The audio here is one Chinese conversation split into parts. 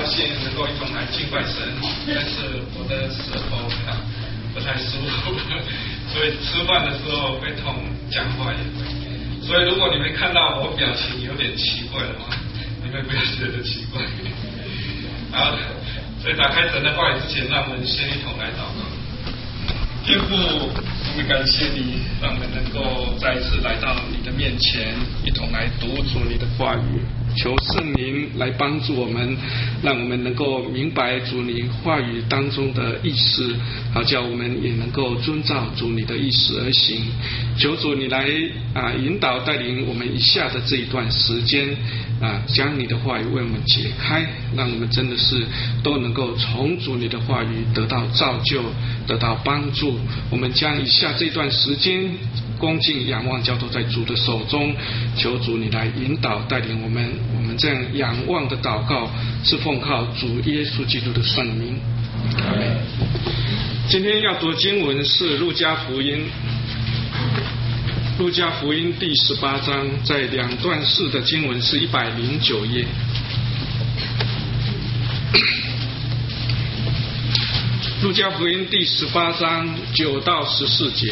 兴能够一同来敬拜神，但是我的舌头不太舒服，所以吃饭的时候会痛，讲话也会。所以如果你们看到我表情有点奇怪的话，你们不要觉得奇怪。好，所以打开神的话语之前，让我们先一同来祷告。天父，我们感谢你，让我们能够再一次来到你的面前，一同来读主你的话语。求圣灵来帮助我们，让我们能够明白主你话语当中的意思，好叫我们也能够遵照主你的意思而行。求主你来引导带领我们以下的这一段时间将你的话语为我们解开，让我们真的是都能够从主你的话语得到造就，得到帮助。我们将以下这段时间恭敬仰望交托在主的手中，求主你来引导带领我们这样仰望的祷告是奉靠主耶稣基督的圣名。阿们。今天要读经文是路加福音第18章，在两段式的经文是109页。路加福音第18章9到14节。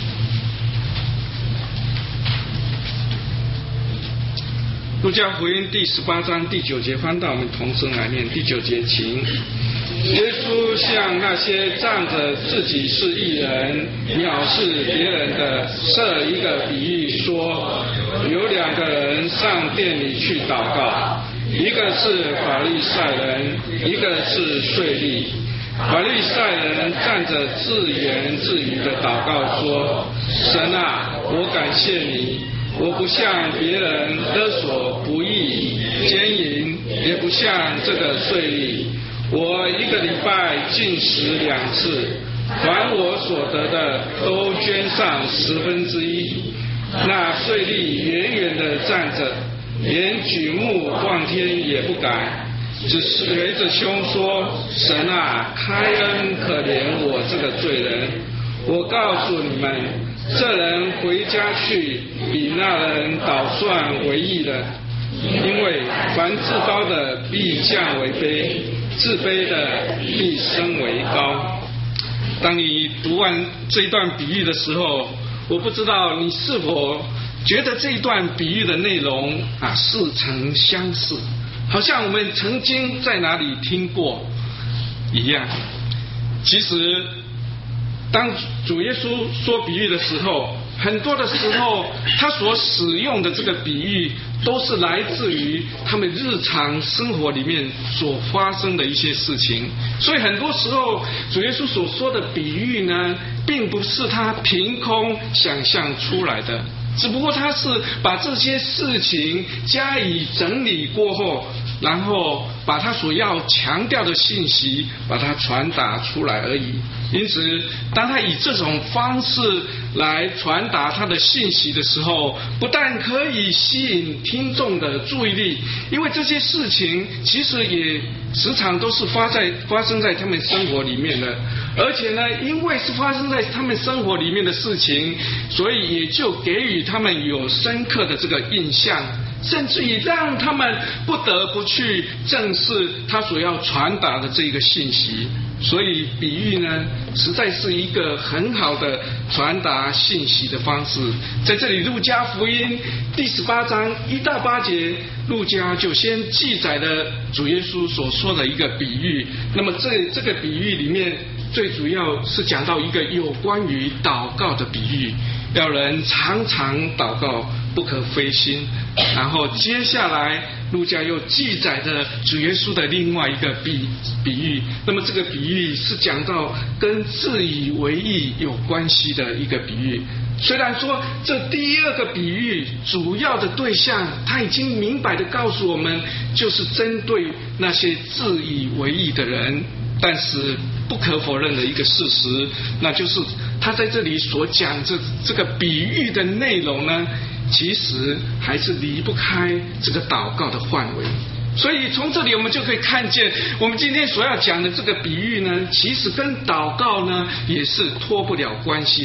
路加福音第18章第9节，翻到我们同声来念。第9节，请。耶稣向那些仗着自己是义人藐视别人的设一个比喻说，有2个人上殿里去祷告，一个是法利赛人，一个是税吏。法利赛人站着自言自语的祷告说，神啊，我感谢你，我不像别人勒索不义奸淫，也不像这个税吏。我1个礼拜禁食2次，凡我所得的都捐上1/10。那税吏远远地站着，连举目望天也不敢，只是捶着胸说，神啊，开恩可怜我这个罪人。我告诉你们，这人回家去比那人倒算为义了，因为凡自高的必降为卑，自卑的必升为高。当你读完这一段比喻的时候，我不知道你是否觉得这一段比喻的内容似曾相识，好像我们曾经在哪里听过一样。其实当主耶稣说比喻的时候，很多的时候他所使用的这个比喻都是来自于他们日常生活里面所发生的一些事情，所以很多时候主耶稣所说的比喻呢，并不是他凭空想象出来的，只不过他是把这些事情加以整理过后，然后把他所要强调的信息把它传达出来而已。因此当他以这种方式来传达他的信息的时候，不但可以吸引听众的注意力，因为这些事情其实也时常都是发生在他们生活里面的，而且呢，因为是发生在他们生活里面的事情，所以也就给予他们有深刻的这个印象，甚至于让他们不得不去正视他所要传达的这个信息。所以比喻呢，实在是一个很好的传达信息的方式。在这里路加福音第18章1到8节，路加就先记载了主耶稣所说的一个比喻。那么这个比喻里面最主要是讲到一个有关于祷告的比喻，要人常常祷告，不可灰心。然后接下来路加又记载着主耶稣的另外一个比喻，那么这个比喻是讲到跟自以为义有关系的一个比喻。虽然说这第2个比喻主要的对象他已经明白的告诉我们，就是针对那些自以为义的人，但是不可否认的一个事实，那就是他在这里所讲这个比喻的内容呢，其实还是离不开这个祷告的范围。所以从这里我们就可以看见，我们今天所要讲的这个比喻呢，其实跟祷告呢也是脱不了关系的。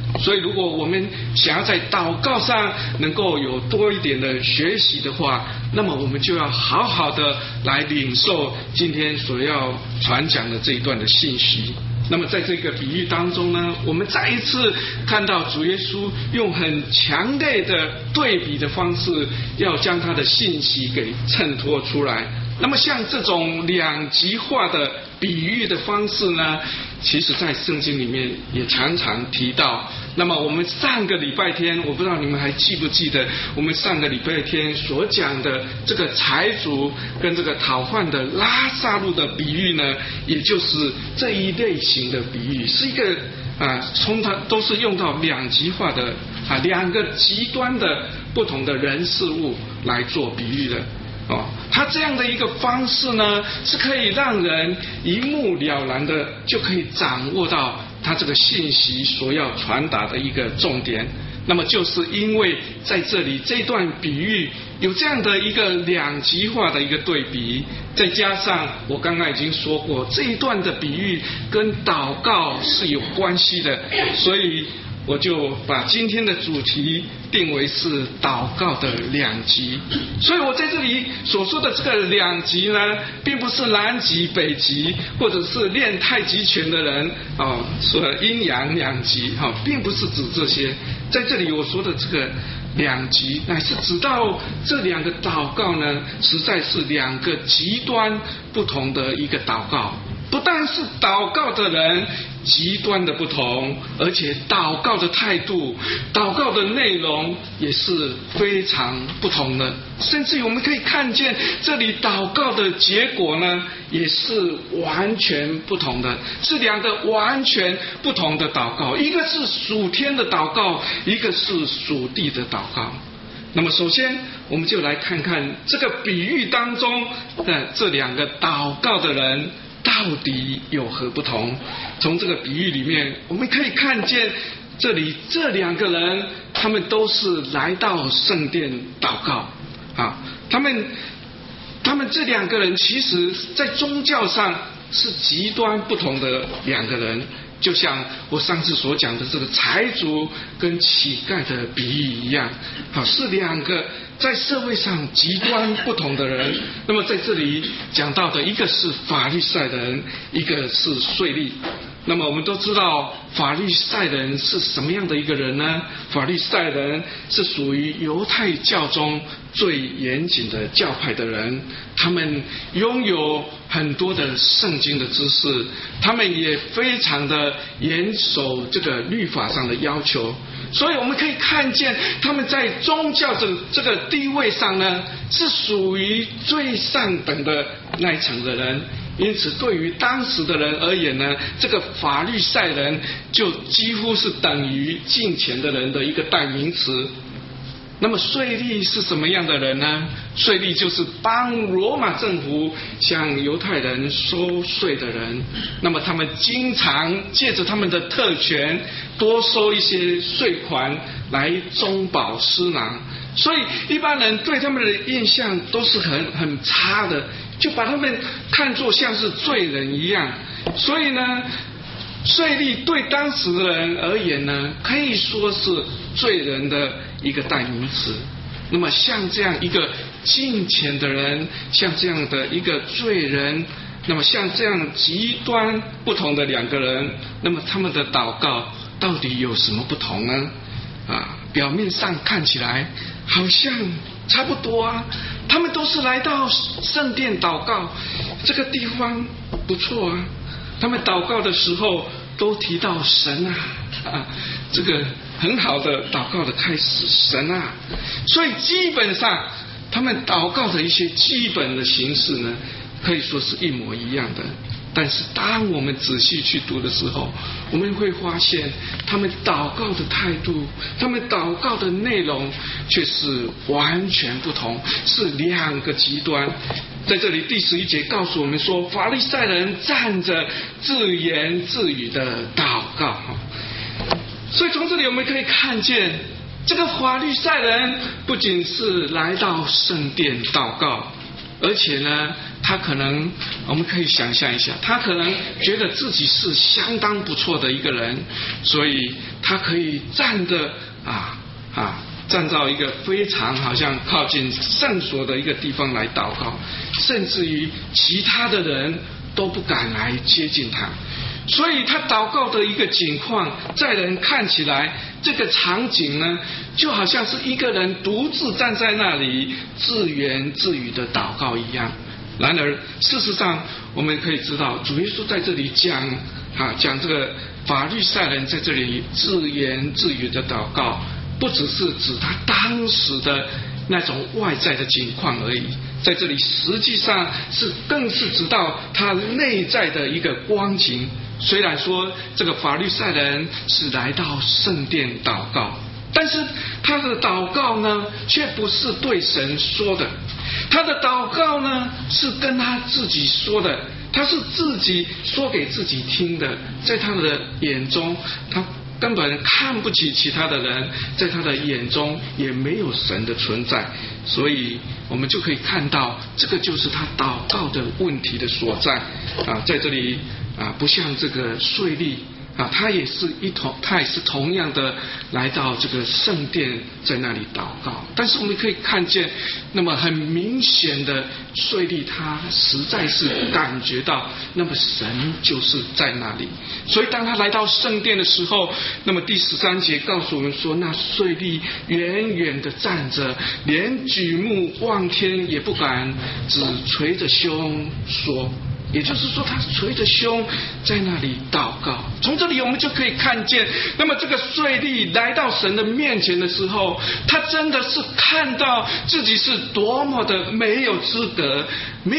所以如果我们想要在祷告上能够有多一点的学习的话，那么我们就要好好的来领受今天所要传讲的这一段的信息。那么在这个比喻当中呢，我们再一次看到主耶稣用很强烈的对比的方式，要将他的信息给衬托出来。那么像这种两极化的比喻的方式呢，其实在圣经里面也常常提到。那么我们上个礼拜天，我不知道你们还记不记得我们上个礼拜天所讲的这个财主跟这个讨饭的拉撒路的比喻呢，也就是这一类型的比喻，是一个从它都是用到两极化的两个极端的不同的人事物来做比喻的。他这样的一个方式呢，是可以让人一目了然的就可以掌握到他这个信息所要传达的一个重点。那么就是因为在这里这段比喻有这样的一个两极化的一个对比，再加上我刚刚已经说过，这一段的比喻跟祷告是有关系的，所以我就把今天的主题定为是祷告的两极。所以我在这里所说的这个两极呢，并不是南极北极，或者是练太极拳的人说阴阳两极并不是指这些。在这里我说的这个两极，乃是指到这两个祷告呢，实在是两个极端不同的一个祷告。不但是祷告的人极端的不同，而且祷告的态度、祷告的内容也是非常不同的。甚至于我们可以看见这里祷告的结果呢，也是完全不同的，是两个完全不同的祷告，一个是属天的祷告，一个是属地的祷告。那么首先我们就来看看这个比喻当中的这两个祷告的人到底有何不同。从这个比喻里面我们可以看见，这里这两个人他们都是来到圣殿祷告他们这两个人其实在宗教上是极端不同的两个人，就像我上次所讲的这个财主跟乞丐的比喻一样，是两个在社会上极端不同的人。那么在这里讲到的，一个是法利赛人，一个是税吏。那么我们都知道法利赛人是什么样的一个人呢？法利赛人是属于犹太教中最严谨的教派的人，他们拥有很多的圣经的知识，他们也非常的严守这个律法上的要求。所以我们可以看见他们在宗教的这个地位上呢，是属于最上等的那一层的人。因此对于当时的人而言呢，这个法利赛人就几乎是等于敬虔的人的一个代名词。那么税吏是什么样的人呢？税吏就是帮罗马政府向犹太人收税的人。那么他们经常借着他们的特权多收一些税款来中饱私囊，所以一般人对他们的印象都是很差的，就把他们看作像是罪人一样。所以呢，税吏对当时的人而言呢，可以说是罪人的一个代名词。那么像这样一个敬虔的人，像这样的一个罪人，那么像这样极端不同的两个人，那么他们的祷告到底有什么不同呢？表面上看起来好像差不多他们都是来到圣殿祷告，这个地方不错他们祷告的时候都提到神这个很好的祷告的开始，神所以基本上他们祷告的一些基本的形式呢，可以说是一模一样的。但是当我们仔细去读的时候，我们会发现他们祷告的态度，他们祷告的内容却是完全不同，是两个极端。在这里第11节告诉我们说，法利赛人站着自言自语的祷告。所以从这里我们可以看见，这个法利赛人不仅是来到圣殿祷告， 而且呢，他可能我们可以想象一下，他可能觉得自己是相当不错的一个人，所以他可以站到一个非常好像靠近圣所的一个地方来祷告，甚至于其他的人都不敢来接近他。所以他祷告的一个景况，在人看起来，这个场景呢，就好像是一个人独自站在那里自言自语的祷告一样。然而事实上我们可以知道，主耶稣在这里讲这个法利赛人在这里自言自语的祷告，不只是指他当时的那种外在的情况而已，在这里实际上更是指到他内在的一个光景。虽然说这个法利赛人是来到圣殿祷告，但是他的祷告呢，却不是对神说的，他的祷告呢是跟他自己说的，他是自己说给自己听的。在他的眼中，他根本看不起其他的人，在他的眼中也没有神的存在。所以我们就可以看到，这个就是他祷告的问题的所在在这里不像这个税吏他也是同样的来到这个圣殿，在那里祷告。但是我们可以看见，那么很明显的税吏他实在是感觉到，那么神就是在那里。所以当他来到圣殿的时候，那么第13节告诉我们说，那税吏远远的站着，连举目望天也不敢，只捶着胸说。也就是说，他捶着胸在那里祷告。从这里我们就可以看见，那么这个税吏来到神的面前的时候，他真的是看到自己是多么的没有资格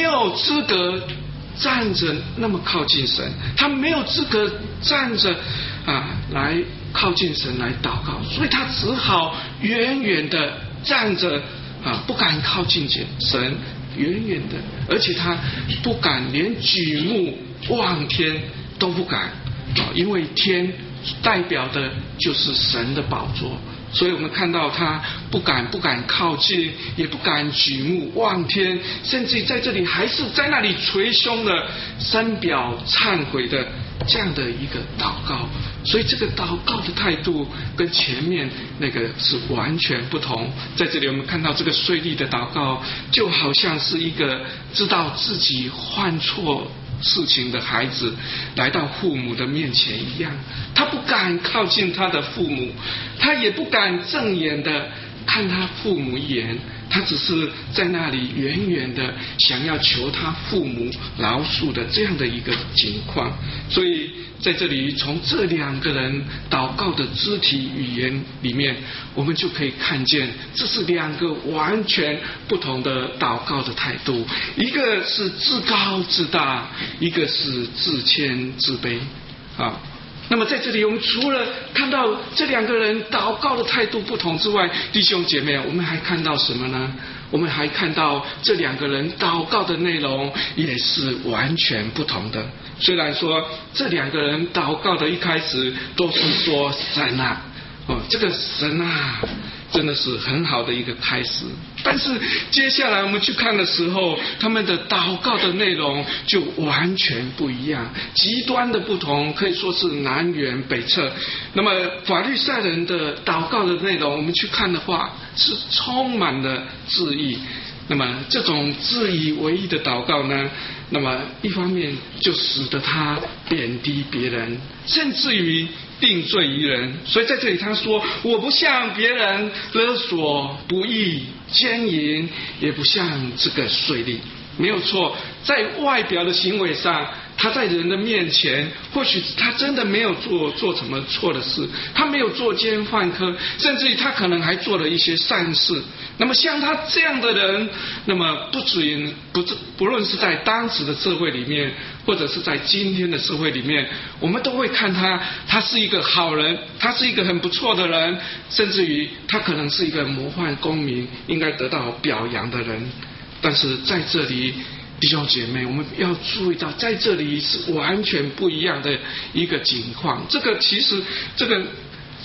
站着那么靠近神，他没有资格站着来靠近神来祷告，所以他只好远远的站着不敢靠近神，远远的，而且他不敢连举目望天都不敢因为天代表的就是神的宝座。所以我们看到他不敢靠近，也不敢举目望天，甚至在这里还是在那里捶胸的，深表忏悔的这样的一个祷告。所以这个祷告的态度跟前面那个是完全不同。在这里我们看到这个税吏的祷告，就好像是一个知道自己犯错事情的孩子来到父母的面前一样，他不敢靠近他的父母，他也不敢正眼的看他父母一眼，他只是在那里远远的想要求他父母饶恕的这样的一个情况。所以在这里从这两个人祷告的肢体语言里面，我们就可以看见这是两个完全不同的祷告的态度，一个是自高自大，一个是自谦自卑那么在这里我们除了看到这两个人祷告的态度不同之外，弟兄姐妹，我们还看到什么呢？我们还看到这两个人祷告的内容也是完全不同的。虽然说这两个人祷告的一开始都是说神这个神真的是很好的一个开始，但是接下来我们去看的时候，他们的祷告的内容就完全不一样，极端的不同，可以说是南辕北辙。那么法利赛人的祷告的内容，我们去看的话是充满了质疑。那么这种自以为意的祷告呢，那么一方面就使得他贬低别人，甚至于定罪于人。所以在这里他说，我不像别人勒索不义奸淫，也不像这个税吏。没有错，在外表的行为上，他在人的面前或许他真的没有做什么错的事，他没有作奸犯科，甚至于他可能还做了一些善事。那么像他这样的人，那么不论是在当时的社会里面，或者是在今天的社会里面，我们都会看他是一个好人，他是一个很不错的人，甚至于他可能是一个模范公民，应该得到表扬的人。但是在这里，弟兄姐妹，我们要注意到，在这里是完全不一样的一个情况。其实这个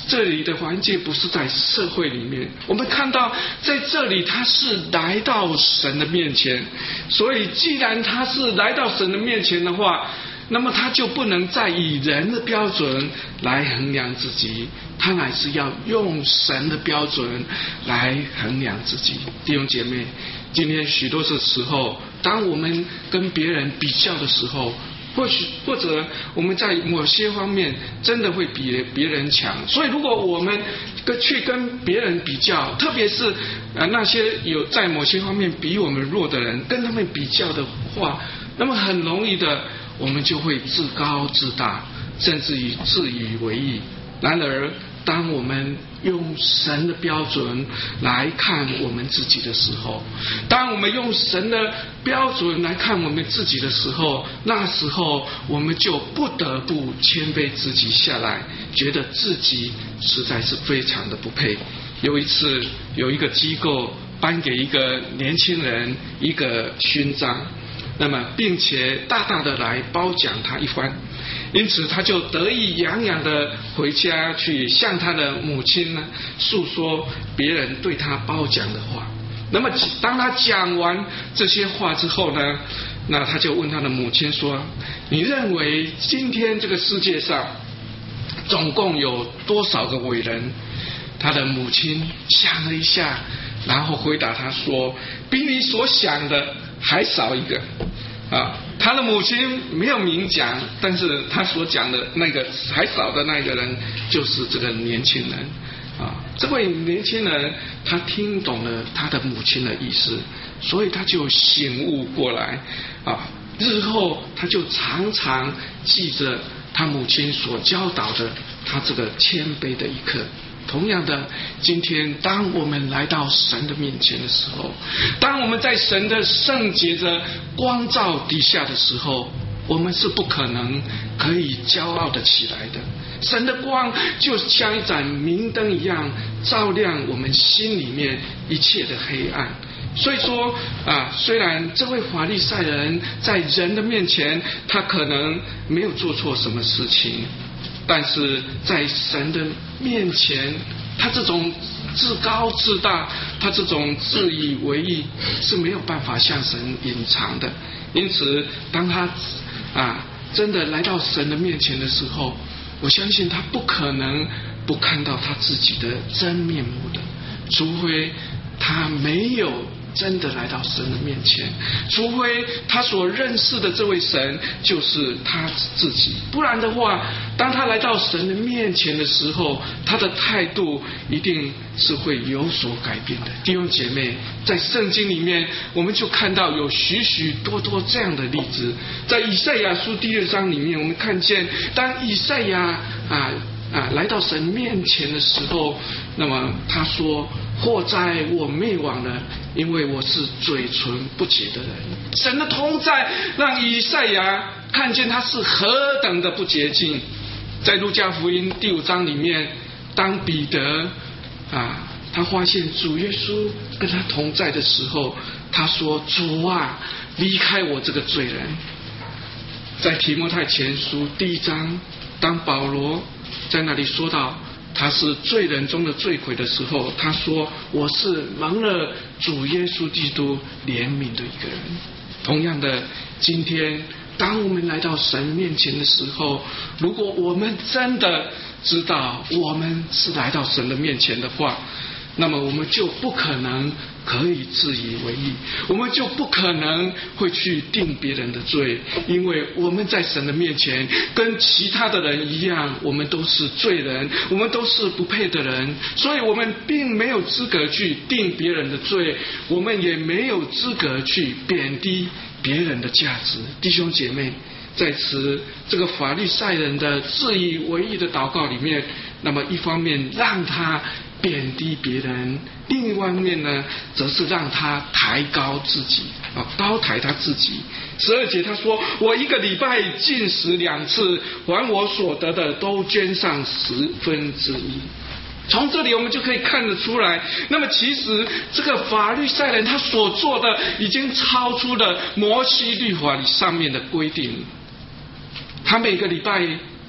这里的环境不是在社会里面，我们看到在这里他是来到神的面前，所以既然他是来到神的面前的话，那么他就不能再以人的标准来衡量自己，他乃是要用神的标准来衡量自己。弟兄姐妹，今天许多的时候，当我们跟别人比较的时候，或者我们在某些方面真的会比别人强，所以如果我们去跟别人比较，特别是那些有在某些方面比我们弱的人，跟他们比较的话，那么很容易的我们就会自高自大，甚至于自以为意。然而当我们用神的标准来看我们自己的时候，当我们用神的标准来看我们自己的时候，那时候我们就不得不谦卑自己下来，觉得自己实在是非常的不配。有一次有一个机构颁给一个年轻人一个勋章，那么并且大大的来褒奖他一番，因此他就得意洋洋的回家去向他的母亲呢诉说别人对他褒奖的话。那么当他讲完这些话之后呢，那他就问他的母亲说，你认为今天这个世界上总共有多少个伟人？他的母亲想了一下，然后回答他说，比你所想的还少一个。他的母亲没有明讲，但是他所讲的那个还少的那个人就是这个年轻人。这位年轻人他听懂了他的母亲的意思，所以他就醒悟过来。日后他就常常记着他母亲所教导的他这个谦卑的一刻。同样的，今天当我们来到神的面前的时候，当我们在神的圣洁的光照底下的时候，我们是不可能可以骄傲的起来的。神的光就像一盏明灯一样，照亮我们心里面一切的黑暗。所以说虽然这位法利赛人在人的面前他可能没有做错什么事情，但是在神的面前，他这种自高自大，他这种自以为意是没有办法向神隐藏的。因此当他真的来到神的面前的时候，我相信他不可能不看到他自己的真面目的，除非他没有真的来到神的面前，除非他所认识的这位神就是他自己，不然的话，当他来到神的面前的时候，他的态度一定是会有所改变的。弟兄姐妹，在圣经里面我们就看到有许许多多这样的例子。在以赛亚书第2章里面，我们看见当以赛亚来到神面前的时候，那么他说，祸哉我灭亡了，因为我是嘴唇不洁的人。神的同在让以赛亚看见他是何等的不洁净。在路加福音第5章里面，当彼得他发现主耶稣跟他同在的时候，他说，主啊，离开我这个罪人。在提摩太前书第1章，当保罗在那里说到他是罪人中的罪魁的时候，他说，我是蒙了主耶稣基督怜悯的一个人。同样的，今天当我们来到神面前的时候，如果我们真的知道我们是来到神的面前的话，那么我们就不可能可以自以为意，我们就不可能会去定别人的罪，因为我们在神的面前跟其他的人一样，我们都是罪人，我们都是不配的人，所以我们并没有资格去定别人的罪，我们也没有资格去贬低别人的价值。弟兄姐妹，在此这个法利赛人的自以为意的祷告里面，那么一方面让他贬低别人，另一方面呢，则是让他抬高自己，高抬他自己。12节他说，我1个礼拜禁食2次，还我所得的都捐上1/10。从这里我们就可以看得出来，那么其实这个法利赛人他所做的已经超出了摩西律法上面的规定。他每个礼拜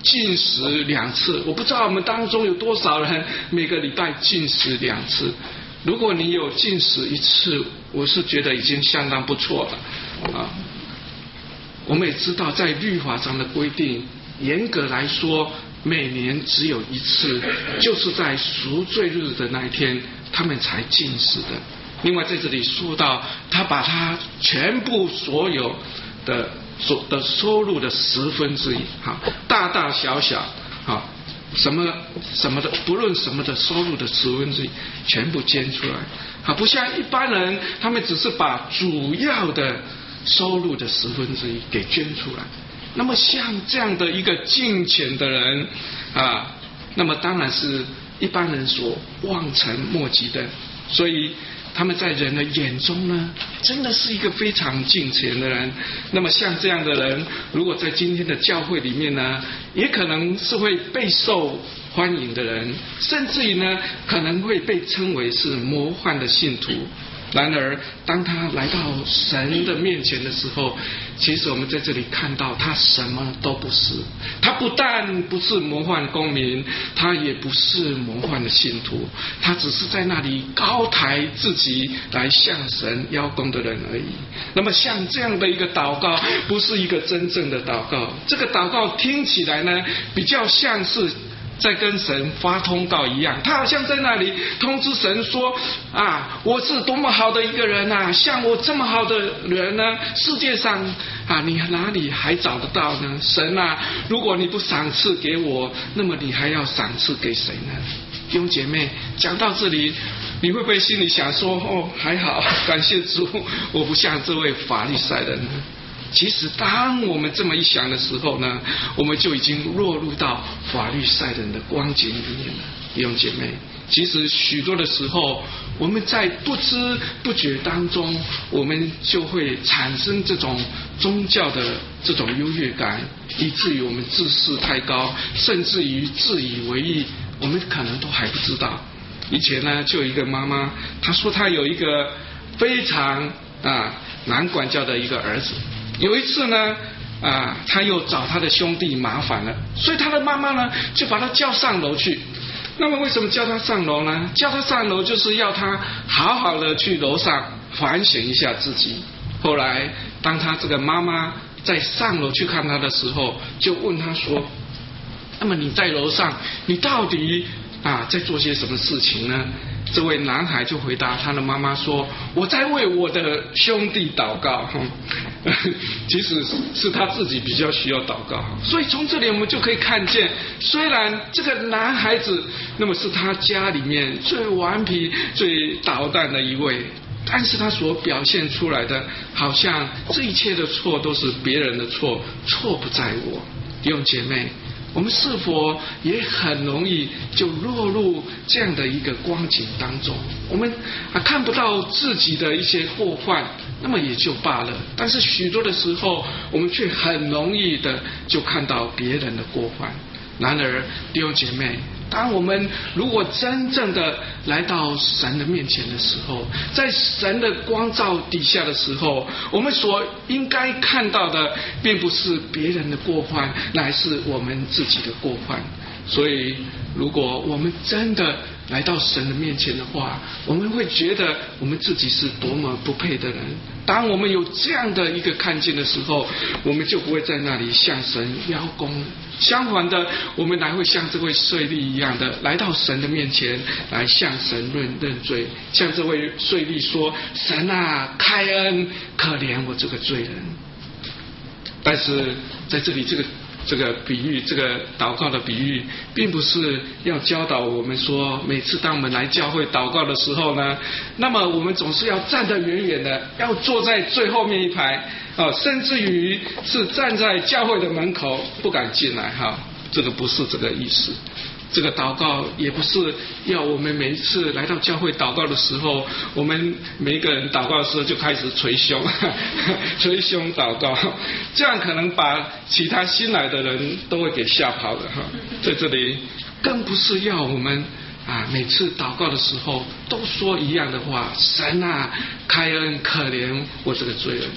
禁食2次。我不知道我们当中有多少人每个礼拜禁食2次。如果你有禁食1次，我是觉得已经相当不错了啊。我们也知道，在律法上的规定，严格来说，每年只有1次，就是在赎罪日的那一天，他们才禁食的。另外在这里说到，他把他全部所有的收入的1/10，大大小小什么的，不论什么的收入的1/10，全部捐出来。不像一般人，他们只是把主要的收入的1/10给捐出来。那么像这样的一个敬虔的人那么当然是一般人所望尘莫及的。所以他们在人的眼中呢，真的是一个非常敬虔的人。那么像这样的人，如果在今天的教会里面呢，也可能是会备受欢迎的人，甚至于呢，可能会被称为是模范的信徒。然而当他来到神的面前的时候，其实我们在这里看到他什么都不是。他不但不是模范公民，他也不是模范的信徒，他只是在那里高抬自己来向神邀功的人而已。那么像这样的一个祷告，不是一个真正的祷告。这个祷告听起来呢，比较像是在跟神发通告一样，他好像在那里通知神说我是多么好的一个人像我这么好的人呢，世界上你哪里还找得到呢？神如果你不赏赐给我，那么你还要赏赐给谁呢？弟兄姐妹，讲到这里，你会不会心里想说还好，感谢主，我不像这位法利赛人呢？其实当我们这么一想的时候呢，我们就已经落入到法利赛人的光景里面了。弟兄姐妹，其实许多的时候，我们在不知不觉当中，我们就会产生这种宗教的这种优越感，以至于我们自视太高，甚至于自以为意，我们可能都还不知道。以前呢，就有一个妈妈，她说她有一个非常难管教的一个儿子。有一次呢他又找他的兄弟麻烦了，所以他的妈妈呢就把他叫上楼去。那么为什么叫他上楼呢？叫他上楼就是要他好好的去楼上反省一下自己。后来当他这个妈妈在上楼去看他的时候，就问他说，那么你在楼上你到底在做些什么事情呢？这位男孩就回答他的妈妈说，我在为我的兄弟祷告。其实是他自己比较需要祷告。所以从这里我们就可以看见，虽然这个男孩子那么是他家里面最顽皮最捣蛋的一位，但是他所表现出来的好像这一切的错都是别人的错，错不在我。弟兄姐妹，我们是否也很容易就落入这样的一个光景当中？我们看不到自己的一些过犯，那么也就罢了，但是许多的时候我们却很容易的就看到别人的过犯。然而弟兄姐妹，当我们如果真正的来到神的面前的时候，在神的光照底下的时候，我们所应该看到的并不是别人的过犯，乃是我们自己的过犯。所以如果我们真的来到神的面前的话，我们会觉得我们自己是多么不配的人。当我们有这样的一个看见的时候，我们就不会在那里向神邀功。相反的，我们乃会像这位税吏一样的来到神的面前，来向神认罪，向这位税吏说，神开恩可怜我这个罪人。但是在这里这个比喻，这个祷告的比喻，并不是要教导我们说，每次当我们来教会祷告的时候呢，那么我们总是要站得远远的，要坐在最后面一排甚至于是站在教会的门口不敢进来这个不是这个意思。这个祷告也不是要我们每一次来到教会祷告的时候，我们每一个人祷告的时候就开始捶胸捶胸祷告，这样可能把其他新来的人都会给吓跑了在这里更不是要我们每次祷告的时候都说一样的话，神开恩可怜我这个罪人吧。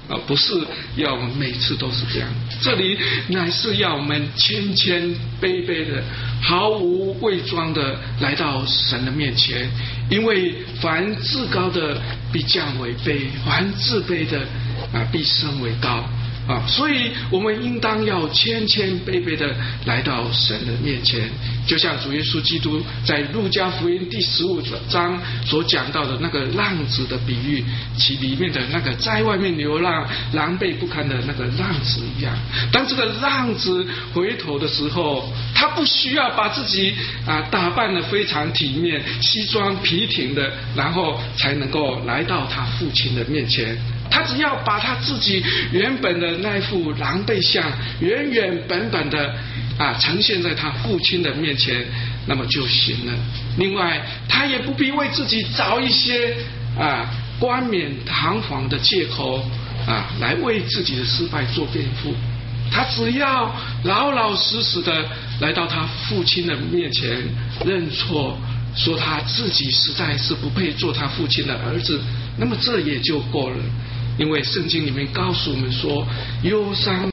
不是要我们每次都是这样。这里乃是要我们谦谦卑卑的，毫无伪装的来到神的面前。因为凡自高的必降为卑，凡自卑的必升为高。所以我们应当要谦谦卑卑的来到神的面前，就像主耶稣基督在路加福音第15章所讲到的那个浪子的比喻，其里面的那个在外面流浪狼狈不堪的那个浪子一样。当这个浪子回头的时候，他不需要把自己打扮得非常体面，西装皮挺的，然后才能够来到他父亲的面前。他只要把他自己原本的那副狼狈相原原本本的呈现在他父亲的面前，那么就行了。另外他也不必为自己找一些冠冕堂皇的借口来为自己的失败做辩护。他只要老老实实的来到他父亲的面前认错，说他自己实在是不配做他父亲的儿子，那么这也就够了。因为圣经里面告诉我们说，忧伤